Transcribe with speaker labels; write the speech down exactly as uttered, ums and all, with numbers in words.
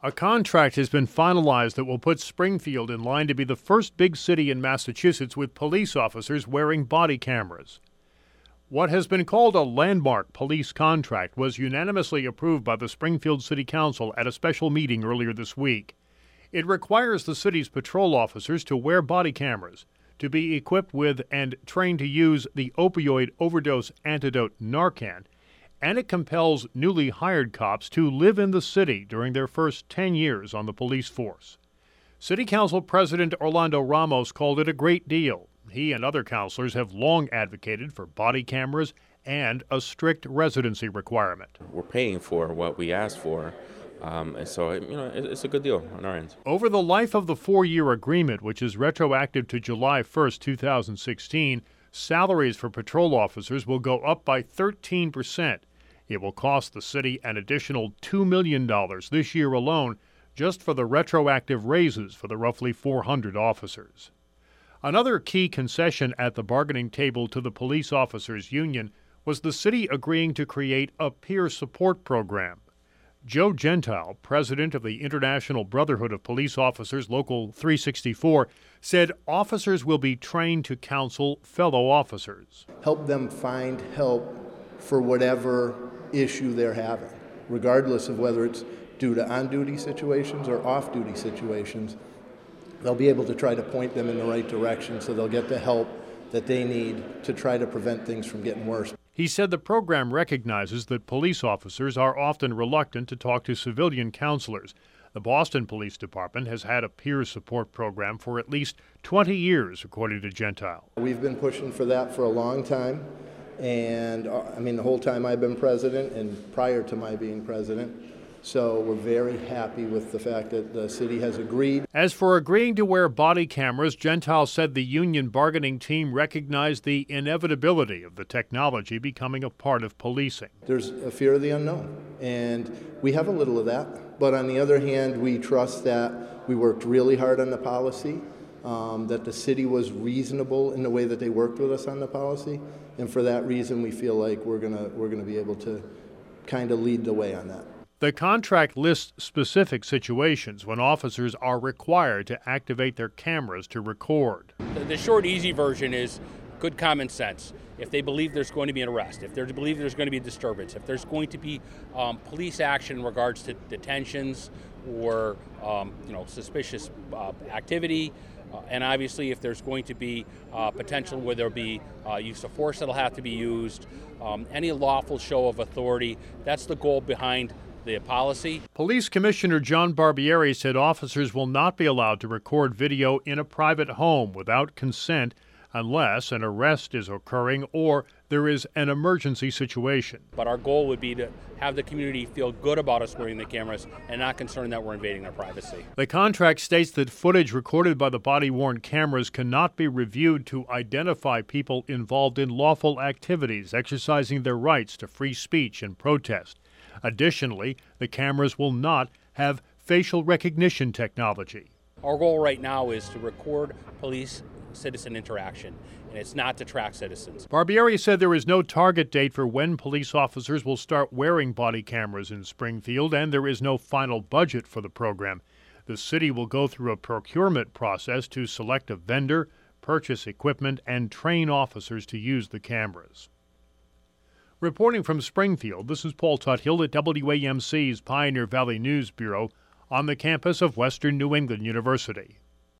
Speaker 1: A contract has been finalized that will put Springfield in line to be the first big city in Massachusetts with police officers wearing body cameras. What has been called a landmark police contract was unanimously approved by the Springfield City Council at a special meeting earlier this week. It requires the city's patrol officers to wear body cameras, to be equipped with and trained to use the opioid overdose antidote Narcan, and it compels newly hired cops to live in the city during their first ten years on the police force. City Council President Orlando Ramos called it a great deal. He and other councilors have long advocated for body cameras and a strict residency requirement.
Speaker 2: We're paying for what we asked for, um, and so you know it's a good deal on our end.
Speaker 1: Over the life of the four-year agreement, which is retroactive to July first, two thousand sixteen, salaries for patrol officers will go up by thirteen percent. It will cost the city an additional two million dollars this year alone just for the retroactive raises for the roughly four hundred officers. Another key concession at the bargaining table to the police officers' union was the city agreeing to create a peer support program. Joe Gentile, president of the International Brotherhood of Police Officers, Local three sixty-four, said officers will be trained to counsel fellow officers.
Speaker 3: Help them find help for whatever issue they're having, regardless of whether it's due to on-duty situations or off-duty situations. They'll be able to try to point them in the right direction so they'll get the help that they need to try to prevent things from getting worse.
Speaker 1: He said the program recognizes that police officers are often reluctant to talk to civilian counselors. The Boston Police Department has had a peer support program for at least twenty years, according to Gentile.
Speaker 3: We've been pushing for that for a long time, and uh, I mean the whole time I've been president and prior to my being president. So we're very happy with the fact that the city has agreed.
Speaker 1: As for agreeing to wear body cameras, Gentile said the union bargaining team recognized the inevitability of the technology becoming a part of policing.
Speaker 3: There's a fear of the unknown, and we have a little of that. But on the other hand, we trust that we worked really hard on the policy, um, that the city was reasonable in the way that they worked with us on the policy, and for that reason, we feel like we're gonna we're gonna be able to kind of lead the way on that.
Speaker 1: The contract lists specific situations when officers are required to activate their cameras to record.
Speaker 4: The, the short, easy version is good common sense. If they believe there's going to be an arrest, if they believe there's going to be a disturbance, if there's going to be um, police action in regards to detentions or um, you know suspicious uh, activity, uh, and obviously if there's going to be uh, potential where there'll be uh, use of force that'll have to be used, um, any lawful show of authority, that's the goal behind the policy.
Speaker 1: Police Commissioner John Barbieri said officers will not be allowed to record video in a private home without consent unless an arrest is occurring or there is an emergency situation.
Speaker 4: But our goal would be to have the community feel good about us wearing the cameras and not concerned that we're invading their privacy.
Speaker 1: The contract states that footage recorded by the body-worn cameras cannot be reviewed to identify people involved in lawful activities, exercising their rights to free speech and protest. Additionally, the cameras will not have facial recognition technology.
Speaker 4: Our goal right now is to record police-citizen interaction, and it's not to track citizens.
Speaker 1: Barbieri said there is no target date for when police officers will start wearing body cameras in Springfield, and there is no final budget for the program. The city will go through a procurement process to select a vendor, purchase equipment, and train officers to use the cameras. Reporting from Springfield, this is Paul Tuthill at W A M C's Pioneer Valley News Bureau on the campus of Western New England University.